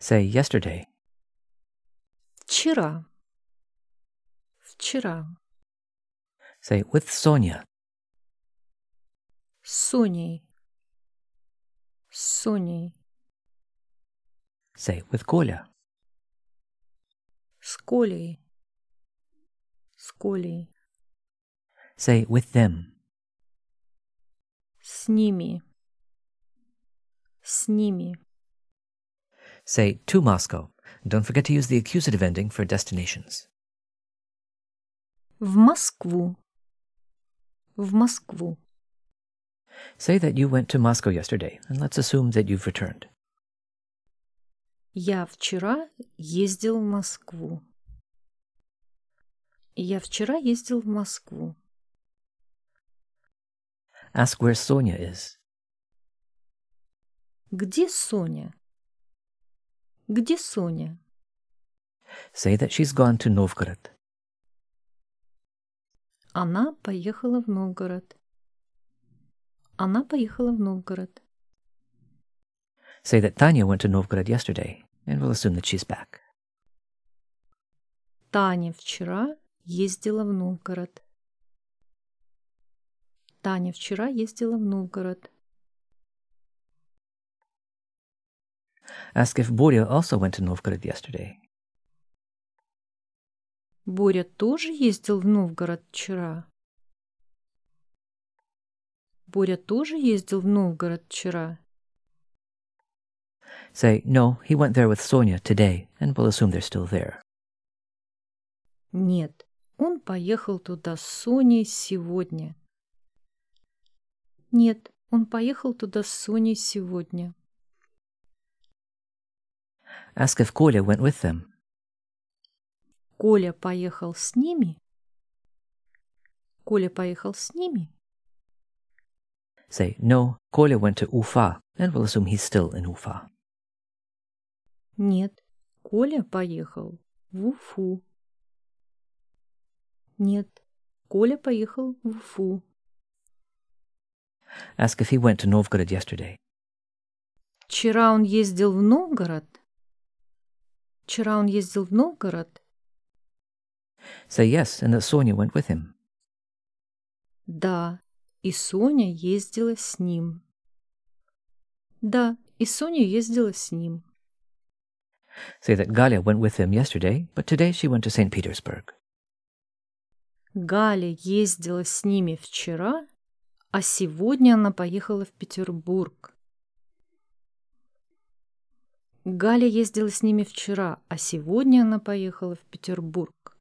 Say yesterday. Вчера. Вчера. Say with Sonia. С Соней. С Соней. Say with Коля. С Колей. С Колей. Say with them. С ними. С ними. Say to Moscow. Don't forget to use the accusative ending for destinations. В Москву. В Москву. Say that you went to Moscow yesterday, and let's assume that you've returned. Я вчера ездил в Москву. Я вчера ездил в Москву. Ask where Sonia is. Где Соня? Где Соня? Say that she's gone to Novgorod. Она поехала в Новгород. Она поехала в Новгород. Say that Tanya went to Novgorod yesterday, and we'll assume that she's back. Таня вчера ездила в Новгород. Таня вчера ездила в Новгород. Ask if Borya also went to Novgorod yesterday. Боря тоже ездил в Новгород вчера. Боря тоже ездил в Новгород вчера. Say, no, he went there with Sonia today, and we'll assume they're still there. Нет, он поехал туда с Соней сегодня. Нет, он поехал туда с Соней сегодня. Ask if Kolya went with them. Коля поехал с ними? Коля поехал с ними? Say, no, Kolya went to Ufa, and we'll assume he's still in Ufa. Нет, Коля поехал в Уфу. Нет, Коля поехал в Уфу. Ask if he went to Novgorod yesterday. Вчера он ездил в Новгород? Вчера он ездил в Новгород? Say yes, and that Sonia went with him. Да, и Соня ездила с ним. Да, и Соня ездила с ним. Say that Galia went with him yesterday, but today she went to St. Petersburg. Галя ездила с ними вчера, а сегодня она поехала в Петербург. Галя ездила с ними вчера, а сегодня она поехала в Петербург.